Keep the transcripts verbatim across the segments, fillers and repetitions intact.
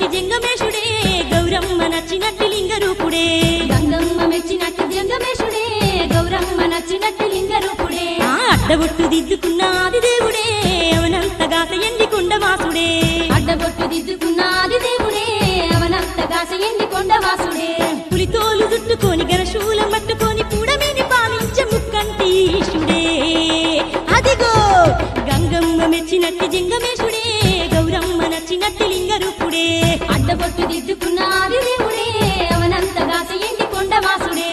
మెచ్చినట్టి జంగమేశుడే గౌరమ్మ నచ్చినట్టి లింగ రూపుడే గంగమ్మ మెచ్చినట్టి జంగమేశుడే గౌరమ్మ నచ్చినట్టి లింగ రూపుడే ఆ అడ్డబొట్టు దిద్దుకున్న ఆది దేవుడే అవనంతగాత ఎండి కొండవాసుడే అడ్డబొట్టు దిద్దుకున్న ఆది దేవుడే అవనంతగాత ఎండి కొండవాసుడే పులితోలు చుట్టుకొని గణశూలం పట్టుకొని పూడమేని పాలించ ముక్కంటి ఈశుడే అదిగో గంగమ్మ మెచ్చినట్టి జంగమేశుడే గౌరమ్మ నచ్చినట్టి లింగ రూపుడే అడ్డబొట్టు దిద్దుకున్న ఆది దేవుడే అవనంతగాత ఎండి కొండవాసుడే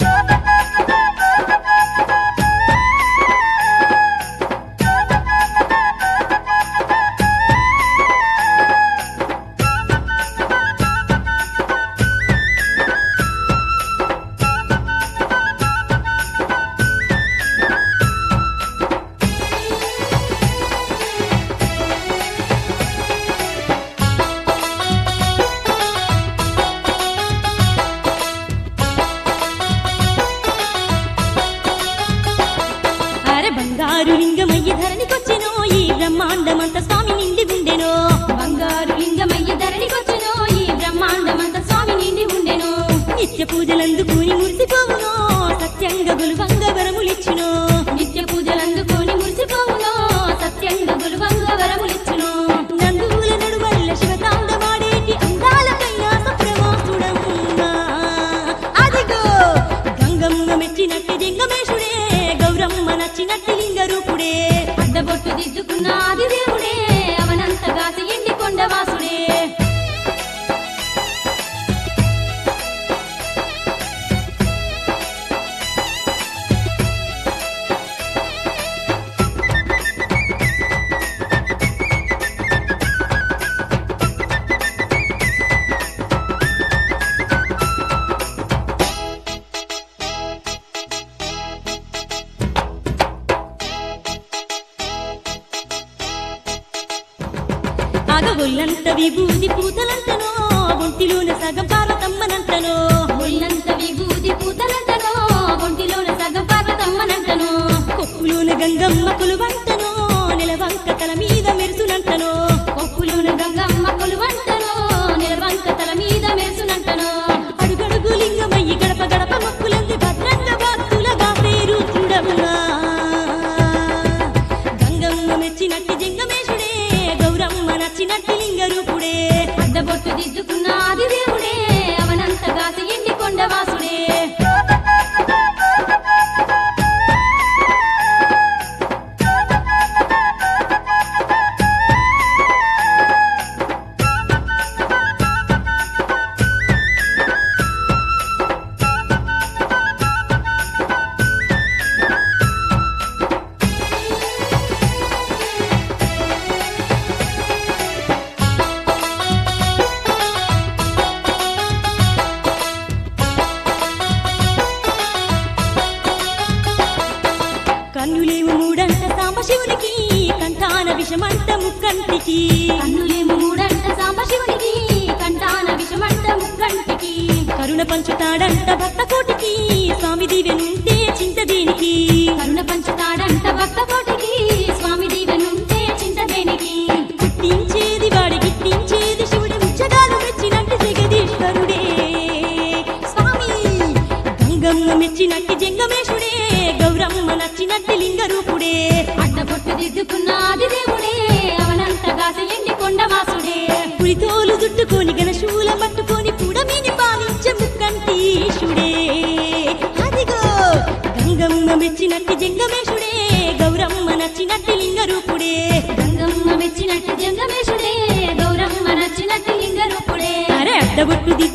బంగారు లింగమయ్య ధరణికొచ్చెనో ఈ బ్రహ్మాండమంత స్వామి నిండి ఉండెనో బంగారు లింగమయ్య ధరణికొచ్చెనో ఈ బ్రహ్మాండమంత స్వామి నిండి ఉండెనో నిత్య పూజలందుకుని మురిసిపోవునో సత్యంగా గులువంగ వరములిచ్చునో నిత్య పూజలందుకొని మురిసిపోవునో సత్యంగా గులువంగ వరములిచ్చునో నందువుల నడువల్ల శివతాండవాడేటి అందాల కైలాస ప్రవాసుడమ్మా అదిగో గంగమ్మ మెచ్చినట్టి జంగమేశుడే గౌరమ్మ నచ్చినట్టి లింగ రూపుడే అడ్డబొట్టు దిద్దుకున్న ఆది దేవుడే అవనంతగాత ఎండి కొండవాసుడే ఆగ ఒళ్ళంత విభూది పూతలంటనో ఒంటిలోన సగం పార్వతమ్మనంటనో ఒళ్ళంత విభూది పూతలంటనో ఒంటిలోన సగం పార్వతమ్మనంటనో కొప్పులోన గంగమ్మ కొలువంటనో నిలవంక తల మీద మెరుసునంటనో కొప్పులోన గంగమ్మ కొలువంటనో నిలవంక తల మీద మెరుసునంటనో అడుగడుగు లింగమయ్యి గడప గడప మొక్కులంది భద్రంగ భక్తులగా పేరు చూడమ్మా గంగమ్మ మెచ్చినట్టి జంగమేశుడే గౌరమ్మ నచ్చినట్టి లింగ రూపుడే అడ్డబొట్టు దిద్దుకున్న ఆది దేవుడే అవనంతగాత ఎండి కొండవాసుడే కన్నులేవు మూడంట సాంబశివునికి కంఠాన విషమంట ముక్కంటికి కన్నులేము మూడంట సాంబశివునికి కంఠాన విషమంట ముక్కంటికి కరుణ పంచుతాడంట భక్త కోటికి స్వామి దీవెనుంటే చింత దేనికి కరుణ పంచుతాడంట భక్త కోటికి స్వామి దీవెనుంటే చింత దేనికి గిట్టించేది వాడి గిట్టించేది శివుడి ముచ్చగాలు మెచ్చినట్టి జగదీశ్వరుడే స్వామి గంగమ్మ మెచ్చినట్టి జంగమేశుడే గౌరమ్మ నచ్చినట్టి లింగ రూపుడే అడ్డబొట్టు దిద్దుకున్న ఆది దేవుడే అవనంతగాత ఎండి కొండవాసుడే పులితోలు చుట్టుకొని గణశూలం పట్టుకొని పూడమీని పాలించ ముక్కంటి ఈశుడే అదిగో గంగమ్మ మెచ్చినట్టి జంగమేశుడే గౌరమ్మ నచ్చినట్టి లింగ రూపుడే గంగమ్మ మెచ్చినట్టి జంగమేశుడే గౌరమ్మ నచ్చినట్టి లింగ రూపుడే అరే అడ్డబొట్టు దిద్దు